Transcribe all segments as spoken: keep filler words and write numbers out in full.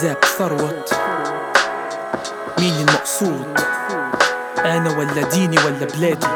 عذاب ثروت. مين المقصود؟ أنا ولا ديني ولا بلادي؟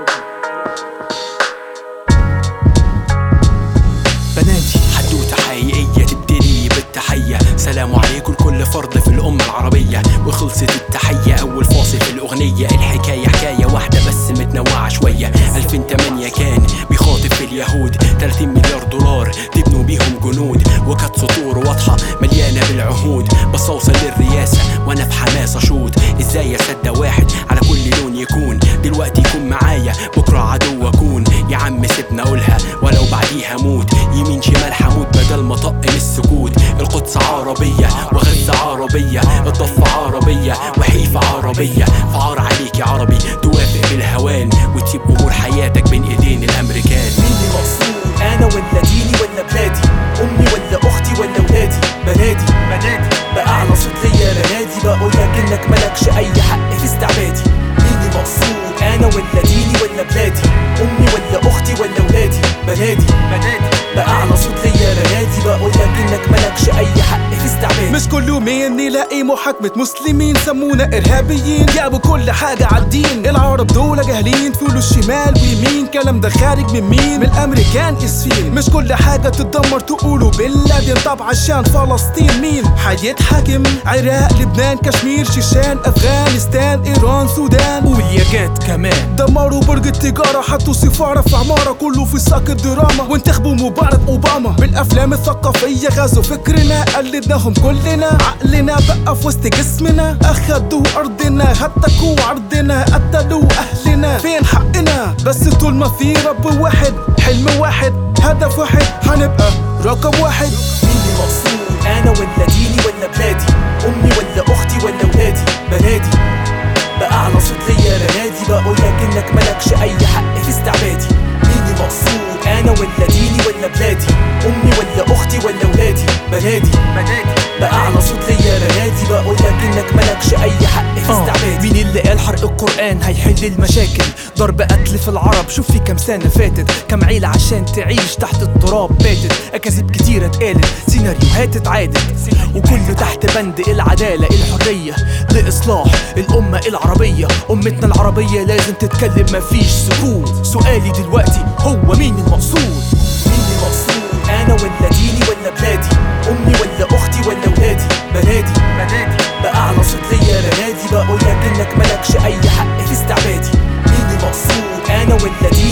بناتي حدوتة حقيقية تبتدي بالتحية، سلام عليكم لكل فرد في الأمة العربية. وخلصت التحية، أول فاصل في الأغنية. الحكاية حكاية واحدة بس متنوعة شوية. ألفين وتمانية كان بيخاطب في اليهود، تلاتين مليار دولار تبنوا بيهم جنود. وكانت سطور واضحة مليانة بالعهود، بس أوصل للرئاسة وأنا في حماس أشوط. إزاي أصدق واحد على كل لون يكون؟ دلوقتي يكون معايا بكرة عدو أكون. يا عم سيبنا أقولها ولو بعديها موت. يمين شمال حمود بدل ما طق من السكوت. القدس عربية وغزة عربية، الضفة عربية وحيفا عربية. فعار عليك يا عربي توافق بالهوان، وتسيب أمور حياتك بين إيدين الأمريكان. مين المقصود؟ أنا ولا ديني ولا بلادي؟ أمي ولا أختي ولا ولادي؟ بنادي بنادي بأعلى صوت ليا بنادي، بقولك إنك ملكش أي حق في استعبادي. مين المقصود؟ أنا ولا ديني ولا بلادي؟ أمي ولا أختي ولا ولادي؟ بنادي بنادي بأعلى صوت ليا بنادي، بقولك إنك ملكش أي حق في استعبادي. مش كل يومين نلاقي محاكمة مسلمين، سمونا إرهابيين، جابوا كل حاجة عالدين. العرب دول جاهلين، فلوس شمال ويمين، كلام ده خارج من مين؟ من الأمريكان اسفين. مش كل حاجة تتدمر تقولوا بن لادن، طب عشان فلسطين مين حيتحاكم؟ عراق، لبنان، كشمير، شيشان، أفغانستان، إيران، سودان والياجات كمان. دمروا برج التجارة، حطوا سفارة في عمارة، كله في ساق الدراما. وانتخبوا مبارك أوباما. بالأفلام الثقافية غزوا فكرنا، قلدناهم كلنا. عقلنا بقى في وسط جسمنا، أخدوا أرضنا، هتكوا عرضنا، قتلوا أهلنا. فين حقنا؟ بس طول ما في رب واحد، حلم واحد، هدف واحد، هنبقى رقم واحد. مين المقصود؟ أنا ولا ديني ولا بلادي؟ أمي ولا أختي ولا ولادي؟ بنادي بأعلى صوت ليا بنادي، بقولك إنك ملكش أي حق في استعبادي. مين المقصود؟ أنا ولا ديني ولا بلادي؟ أمي ولا أختي ولا ولادي؟ بنادي بنادي بأعلى صوت ليا بنادي، بقولك إنك ملكش أي حق في استعبادي. مين اللي قال حرق القرآن هيحل المشاكل؟ ضرب قتل في العرب، شوف في كام سنة فاتت. كام عيلة عشان تعيش تحت التراب باتت. أكاذيب كتيرة اتقالت، سيناريوهات اتعادت، وكله تحت بند العدالة الحرية لإصلاح الأمة العربية. أمتنا العربية لازم تتكلم، مفيش سكوت. سؤالي دلوقتي هو مين المقصود؟ مين المقصود؟ أنا ولا ديني ولا بلادي؟ أمي ولا أختي ولا ولادي؟ بنادي بنادي بأعلى صوت ليا بنادي، بقولك إنك ملكش أي حق في استعبادي. مين المقصود؟ أنا ولا ديني